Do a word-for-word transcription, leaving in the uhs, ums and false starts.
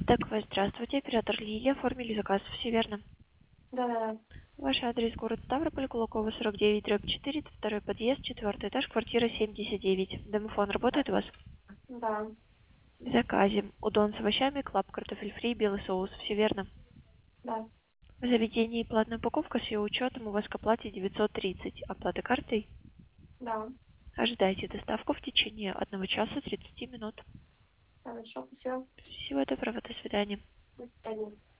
Так, здравствуйте, оператор Лилия, оформили заказ, все верно? Да-да-да. Ваш адрес город Ставрополь, Кулакова, сорок девять, дробь четыре, второй подъезд, четвертый этаж, квартира семьдесят девять. Домофон работает у вас? Да, В заказе. Удон с овощами, клаб, картофель фри, белый соус, все верно? да, В заведении платная упаковка с ее учетом у вас к оплате девятьсот тридцать. Оплата картой? да. Ожидайте доставку в течение одного часа тридцати минут. Хорошо, все. Всего доброго, до свидания. До свидания.